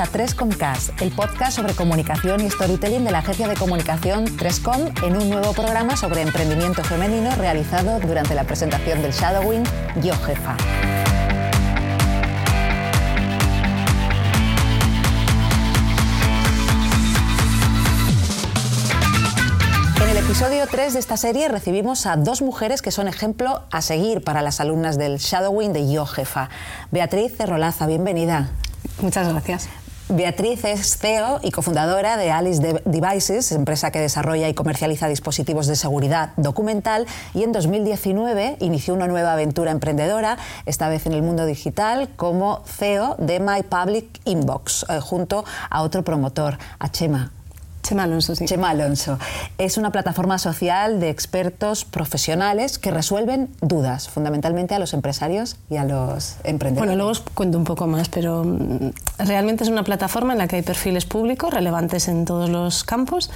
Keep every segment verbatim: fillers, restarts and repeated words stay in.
a Trescomcast, el podcast sobre comunicación y storytelling de la agencia de comunicación Trescom, en un nuevo programa sobre emprendimiento femenino realizado durante la presentación del Shadowing Yo Jefa. En el episodio tres de esta serie recibimos a dos mujeres que son ejemplo a seguir para las alumnas del Shadowing de Yo Jefa. Beatriz Cerrolaza, bienvenida. Muchas gracias. Beatriz es C E O y cofundadora de Alice Devices, empresa que desarrolla y comercializa dispositivos de seguridad documental, y en dos mil diecinueve inició una nueva aventura emprendedora, esta vez en el mundo digital, como C E O de My Public Inbox, eh, junto a otro promotor, a Chema. Chema Alonso, sí. Chema Alonso. Es una plataforma social de expertos profesionales que resuelven dudas, fundamentalmente a los empresarios y a los emprendedores. Bueno, luego os cuento un poco más, pero realmente es una plataforma en la que hay perfiles públicos relevantes en todos los campos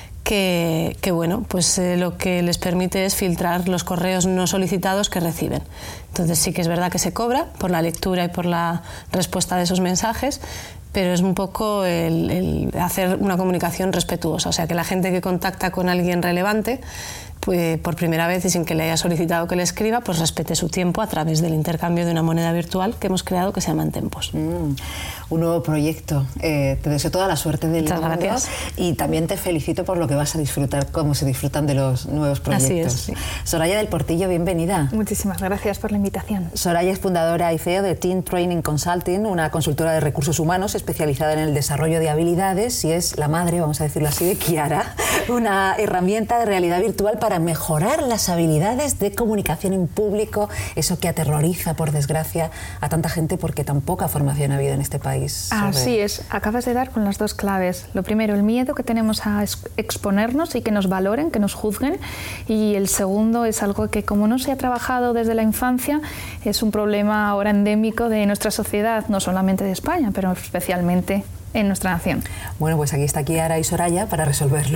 que, que bueno, pues eh, lo que les permite es filtrar los correos no solicitados que reciben. Entonces sí que es verdad que se cobra por la lectura y por la respuesta de esos mensajes, pero es un poco el, el hacer una comunicación respetuosa, o sea, que la gente que contacta con alguien relevante, pues por primera vez y sin que le haya solicitado que le escriba, pues respete su tiempo a través del intercambio de una moneda virtual que hemos creado que se llaman Tempos. Mm, un nuevo proyecto. Eh, te deseo toda la suerte del Muchas mundo gracias. Y también te felicito por lo que vas a disfrutar, cómo se disfrutan de los nuevos proyectos. Así es, sí. Soraya del Portillo, bienvenida. Muchísimas gracias por la invitación. Soraya es fundadora y C E O de Team Training Consulting, una consultora de recursos humanos especializada en el desarrollo de habilidades, y es la madre, vamos a decirlo así, de Kiara, una herramienta de realidad virtual para mejorar las habilidades de comunicación en público, eso que aterroriza, por desgracia, a tanta gente porque tan poca formación ha habido en este país. Sobre... Así es, acabas de dar con las dos claves. Lo primero, el miedo que tenemos a exponernos y que nos valoren, que nos juzguen, y el segundo es algo que, como no se ha trabajado desde la infancia, es un problema ahora endémico de nuestra sociedad, no solamente de España, pero especialmente en nuestra nación. Bueno, pues aquí está Kiara y Soraya para resolverlo.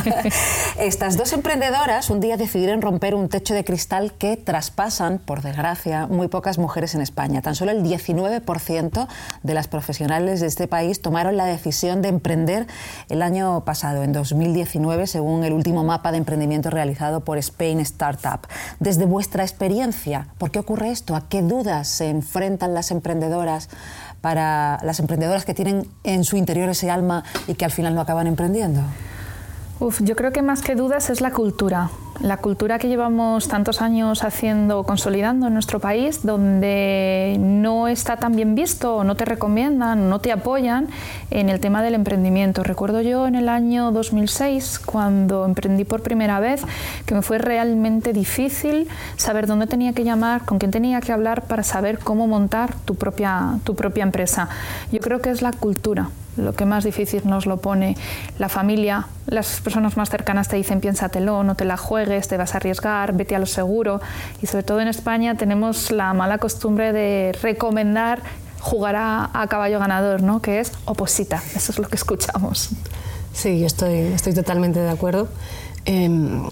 Estas dos emprendedoras un día decidieron romper un techo de cristal que traspasan, por desgracia, muy pocas mujeres en España. Tan solo el diecinueve por ciento de las profesionales de este país tomaron la decisión de emprender el año pasado, en dos mil diecinueve, según el último mapa de emprendimiento realizado por Spain Startup. Desde vuestra experiencia, ¿por qué ocurre esto? ¿A qué dudas se enfrentan las emprendedoras para las emprendedoras que tienen en su interior ese alma y que al final no acaban emprendiendo? Uf, yo creo que más que dudas es la cultura. La cultura que llevamos tantos años haciendo, consolidando en nuestro país, donde no está tan bien visto, o no te recomiendan, no te apoyan en el tema del emprendimiento. Recuerdo yo en el año dos mil seis, cuando emprendí por primera vez, que me fue realmente difícil saber dónde tenía que llamar, con quién tenía que hablar para saber cómo montar tu propia, tu propia empresa. Yo creo que es la cultura lo que más difícil nos lo pone. La familia, las personas más cercanas te dicen piénsatelo, no te la juegues, te vas a arriesgar, vete a lo seguro, y sobre todo en España tenemos la mala costumbre de recomendar jugar a, a caballo ganador, ¿no? Que es oposita, eso es lo que escuchamos. Sí, yo estoy, estoy totalmente de acuerdo. Eh,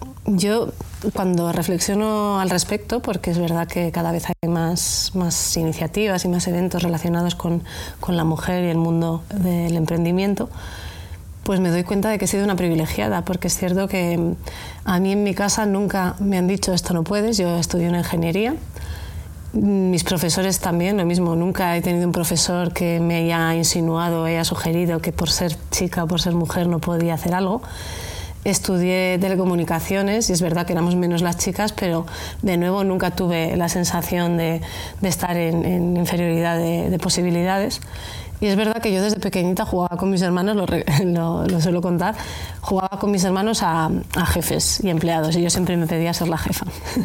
yo cuando reflexiono al respecto, porque es verdad que cada vez hay más, más iniciativas y más eventos relacionados con, con la mujer y el mundo del emprendimiento, pues me doy cuenta de que he sido una privilegiada, porque es cierto que a mí en mi casa nunca me han dicho esto no puedes. Yo estudié una ingeniería, mis profesores también, lo mismo, nunca he tenido un profesor que me haya insinuado, haya sugerido que por ser chica o por ser mujer no podía hacer algo. Estudié telecomunicaciones y es verdad que éramos menos las chicas, pero de nuevo nunca tuve la sensación de, de estar en, en inferioridad de, de posibilidades. Y es verdad que yo desde pequeñita jugaba con mis hermanos, lo, lo, lo suelo contar, jugaba con mis hermanos a, a jefes y empleados, y yo siempre me pedía ser la jefa.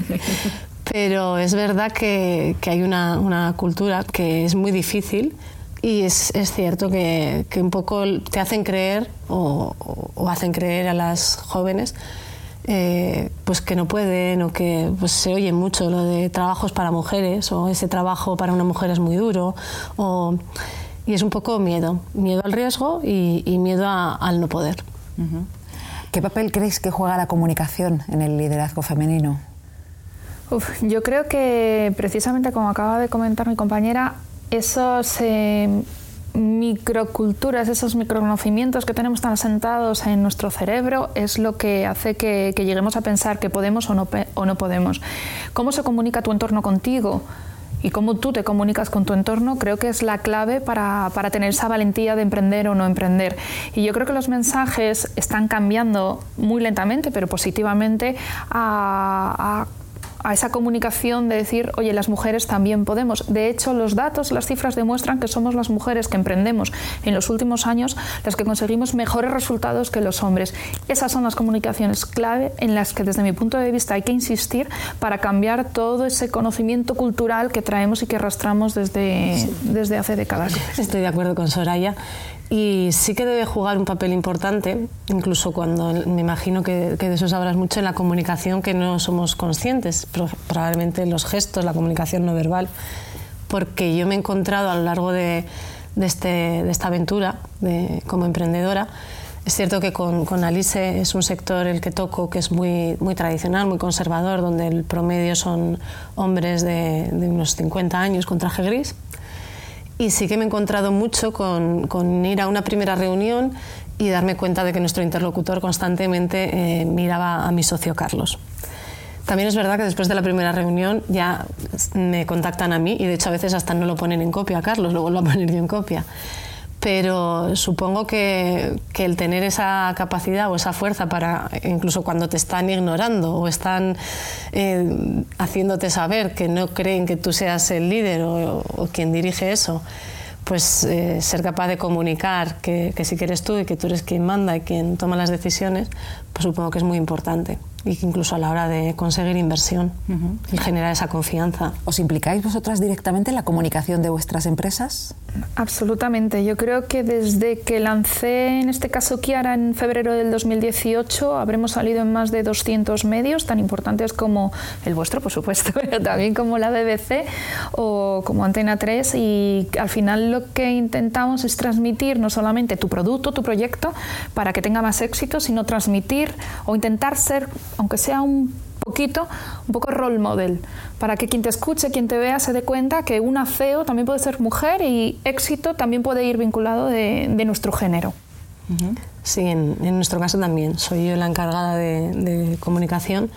Pero es verdad que, que hay una, una cultura que es muy difícil. Y es, es cierto que, que un poco te hacen creer o, o, o hacen creer a las jóvenes eh, pues que no pueden, o que pues se oye mucho lo de trabajos para mujeres, o ese trabajo para una mujer es muy duro, o, y es un poco miedo, miedo al riesgo y, y miedo a, al no poder. Uh-huh. ¿Qué papel creéis que juega la comunicación en el liderazgo femenino? Uf, yo creo que precisamente como acaba de comentar mi compañera, esos eh, microculturas, esos microconocimientos que tenemos tan asentados en nuestro cerebro es lo que hace que, que lleguemos a pensar que podemos o no, o no podemos. ¿Cómo se comunica tu entorno contigo? Y cómo tú te comunicas con tu entorno creo que es la clave para, para tener esa valentía de emprender o no emprender. Y yo creo que los mensajes están cambiando muy lentamente, pero positivamente, a, a a esa comunicación de decir, oye, las mujeres también podemos. De hecho, los datos, las cifras demuestran que somos las mujeres que emprendemos en los últimos años las que conseguimos mejores resultados que los hombres. Esas son las comunicaciones clave en las que, desde mi punto de vista, hay que insistir para cambiar todo ese conocimiento cultural que traemos y que arrastramos desde, sí. desde hace décadas. Estoy de acuerdo con Soraya. Y sí que debe jugar un papel importante, incluso cuando me imagino que, que de eso sabrás mucho, en la comunicación que no somos conscientes, probablemente los gestos, la comunicación no verbal, porque yo me he encontrado a lo largo de, de, este, de esta aventura de, como emprendedora. Es cierto que con, con Alice es un sector el que toco que es muy, muy tradicional, muy conservador, donde el promedio son hombres de, de unos cincuenta años con traje gris. Y sí que me he encontrado mucho con, con ir a una primera reunión y darme cuenta de que nuestro interlocutor constantemente eh, miraba a mi socio Carlos. También es verdad que después de la primera reunión ya me contactan a mí y de hecho a veces hasta no lo ponen en copia a Carlos, lo vuelvo a poner yo en copia. Pero supongo que, que el tener esa capacidad o esa fuerza para, incluso cuando te están ignorando o están eh, haciéndote saber que no creen que tú seas el líder o, o quien dirige eso, pues eh, ser capaz de comunicar que, que sí que eres tú y que tú eres quien manda y quien toma las decisiones, pues supongo que es muy importante. Y que incluso a la hora de conseguir inversión uh-huh. y generar esa confianza. ¿Os implicáis vosotras directamente en la comunicación de vuestras empresas? Absolutamente. Yo creo que desde que lancé, en este caso Kiara, en febrero del dos mil dieciocho, habremos salido en más de doscientos medios, tan importantes como el vuestro, por supuesto, pero también como la B B C o como Antena tres, y al final lo que intentamos es transmitir no solamente tu producto, tu proyecto, para que tenga más éxito, sino transmitir o intentar ser, aunque sea un poquito, un poco role model, para que quien te escuche, quien te vea, se dé cuenta que una C E O también puede ser mujer y éxito también puede ir vinculado de, de nuestro género. Uh-huh. Sí, en, en nuestro caso también. Soy yo la encargada de, de comunicación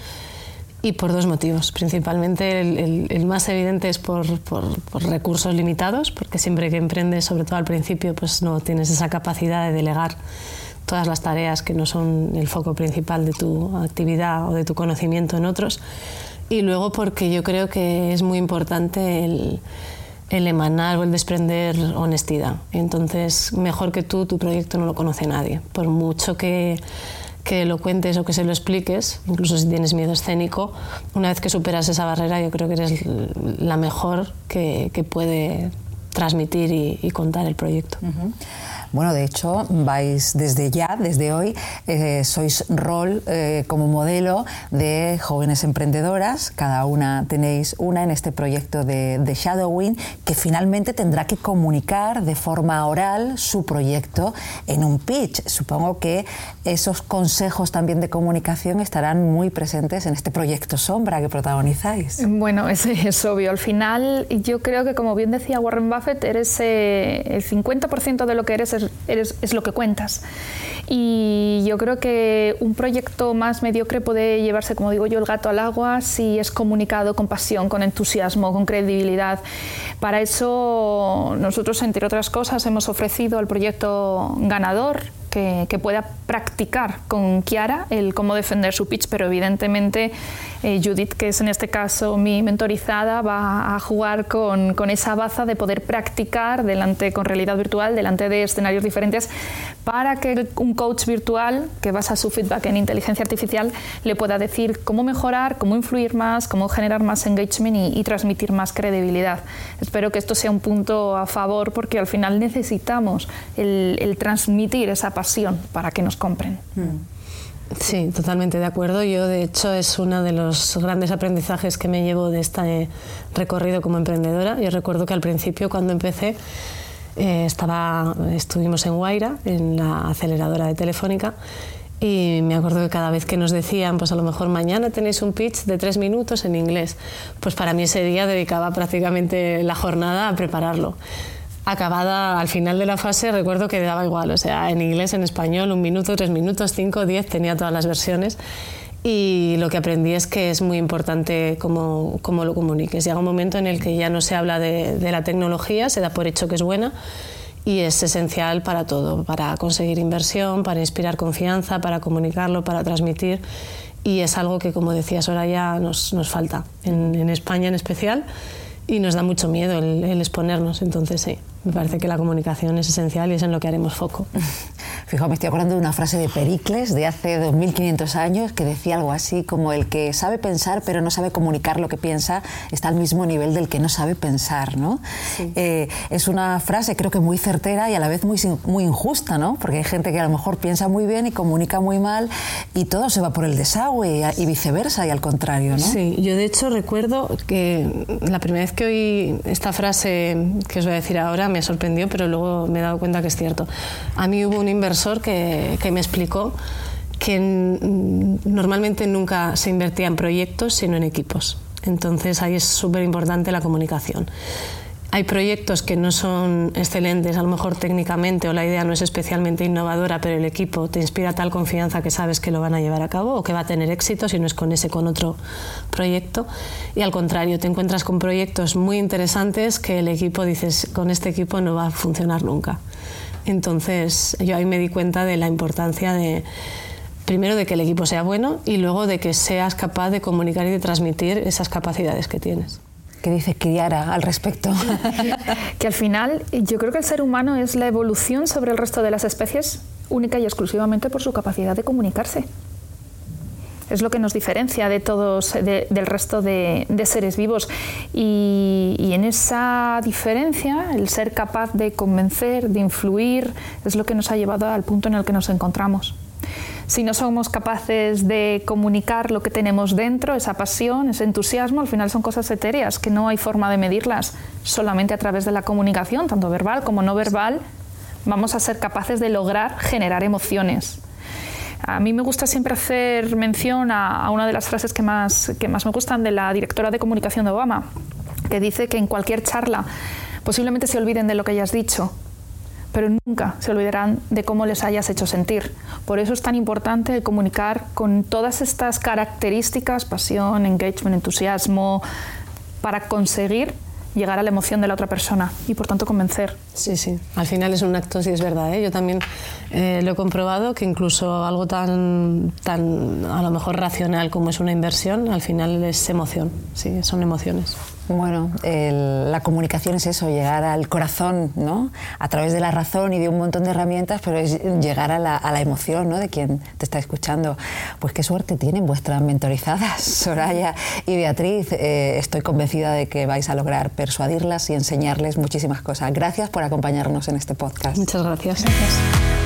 y por dos motivos. Principalmente el, el, el más evidente es por, por, por recursos limitados, porque siempre que emprendes, sobre todo al principio, pues no tienes esa capacidad de delegar todas las tareas que no son el foco principal de tu actividad o de tu conocimiento en otros. Y luego porque yo creo que es muy importante el, el emanar o el desprender honestidad. Entonces, mejor que tú, tu proyecto no lo conoce nadie. Por mucho que, que lo cuentes o que se lo expliques, incluso si tienes miedo escénico, una vez que superas esa barrera, yo creo que eres la mejor que, que puede transmitir y, y contar el proyecto. Uh-huh. Bueno, de hecho, vais desde ya, desde hoy, eh, sois rol eh, como modelo de jóvenes emprendedoras. Cada una tenéis una en este proyecto de, de Shadowing, que finalmente tendrá que comunicar de forma oral su proyecto en un pitch. Supongo que esos consejos también de comunicación estarán muy presentes en este proyecto Sombra que protagonizáis. Bueno, es, es obvio. Al final, yo creo que, como bien decía Warren Buffett, eres eh, el cincuenta por ciento de lo que eres Es, eres, es lo que cuentas. Y yo creo que un proyecto más mediocre puede llevarse, como digo yo, el gato al agua si es comunicado con pasión, con entusiasmo, con credibilidad. Para eso nosotros, entre otras cosas, hemos ofrecido al proyecto ganador que, que pueda practicar con Kiara el cómo defender su pitch, pero evidentemente eh, Judith, que es en este caso mi mentorizada, va a jugar con, con esa baza de poder practicar delante, con realidad virtual, delante de escenarios diferentes, para que un coach virtual que basa su feedback en inteligencia artificial le pueda decir cómo mejorar, cómo influir más, cómo generar más engagement y, y transmitir más credibilidad. Espero que esto sea un punto a favor, porque al final necesitamos el, el transmitir esa pasión para que nos compren. Sí, totalmente de acuerdo. Yo, de hecho, es uno de los grandes aprendizajes que me llevo de este recorrido como emprendedora. Yo recuerdo que al principio, cuando empecé, eh, estaba, estuvimos en Guaira, en la aceleradora de Telefónica, y me acuerdo que cada vez que nos decían, pues a lo mejor mañana tenéis un pitch de tres minutos en inglés, pues para mí ese día dedicaba prácticamente la jornada a prepararlo. acabada al final de la fase recuerdo que daba igual, o sea, en inglés, en español, un minuto, tres minutos, cinco, diez, tenía todas las versiones. Y lo que aprendí es que es muy importante cómo, cómo lo comuniques. Llega un momento en el que ya no se habla de, de la tecnología, se da por hecho que es buena y es esencial para todo, para conseguir inversión, para inspirar confianza, para comunicarlo, para transmitir. Y es algo que, como decía Soraya, nos, nos falta, en, en España en especial, y nos da mucho miedo el, el exponernos. Entonces sí, me parece que la comunicación es esencial y es en lo que haremos foco. Fijaos, me estoy acordando de una frase de Pericles de hace dos mil quinientos años que decía algo así como: el que sabe pensar pero no sabe comunicar lo que piensa está al mismo nivel del que no sabe pensar, ¿no? Sí. Eh, es una frase creo que muy certera y a la vez muy, muy injusta, ¿no? Porque hay gente que a lo mejor piensa muy bien y comunica muy mal y todo se va por el desagüe y viceversa y al contrario, ¿no? Sí, yo de hecho recuerdo que la primera vez que oí esta frase que os voy a decir ahora me sorprendió, pero luego me he dado cuenta que es cierto. A mí hubo un inversor Que, que me explicó que normalmente nunca se invertía en proyectos sino en equipos. Entonces ahí es súper importante la comunicación. Hay proyectos que no son excelentes, a lo mejor técnicamente, o la idea no es especialmente innovadora, pero el equipo te inspira tal confianza que sabes que lo van a llevar a cabo o que va a tener éxito, si no es con ese, con otro proyecto. Y al contrario, te encuentras con proyectos muy interesantes que el equipo dices, con este equipo no va a funcionar nunca. Entonces yo ahí me di cuenta de la importancia de, primero, de que el equipo sea bueno y luego de que seas capaz de comunicar y de transmitir esas capacidades que tienes. ¿Qué dice Chiara al respecto? Que al final yo creo que el ser humano es la evolución sobre el resto de las especies única y exclusivamente por su capacidad de comunicarse. Es lo que nos diferencia de todos, de, del resto de, de seres vivos. Y, y en esa diferencia, el ser capaz de convencer, de influir, es lo que nos ha llevado al punto en el que nos encontramos. Si no somos capaces de comunicar lo que tenemos dentro, esa pasión, ese entusiasmo, al final son cosas etéreas, que no hay forma de medirlas. Solamente a través de la comunicación, tanto verbal como no verbal, vamos a ser capaces de lograr generar emociones. A mí me gusta siempre hacer mención a, a una de las frases que más, que más me gustan de la directora de comunicación de Obama, que dice que en cualquier charla posiblemente se olviden de lo que hayas dicho, pero nunca se olvidarán de cómo les hayas hecho sentir. Por eso es tan importante comunicar con todas estas características, pasión, engagement, entusiasmo, para conseguir llegar a la emoción de la otra persona y por tanto convencer. Sí, sí, al final es un acto, sí, es verdad, ¿eh? Yo también eh, lo he comprobado, que incluso algo tan, tan a lo mejor racional como es una inversión, al final es emoción, sí, son emociones. Bueno, el, la comunicación es eso, llegar al corazón, ¿no? A través de la razón y de un montón de herramientas, pero es llegar a la, a la emoción, ¿no? De quien te está escuchando. Pues qué suerte tienen vuestras mentorizadas, Soraya y Beatriz. Eh, estoy convencida de que vais a lograr persuadirlas y enseñarles muchísimas cosas. Gracias por acompañarnos en este podcast. Muchas gracias. Gracias.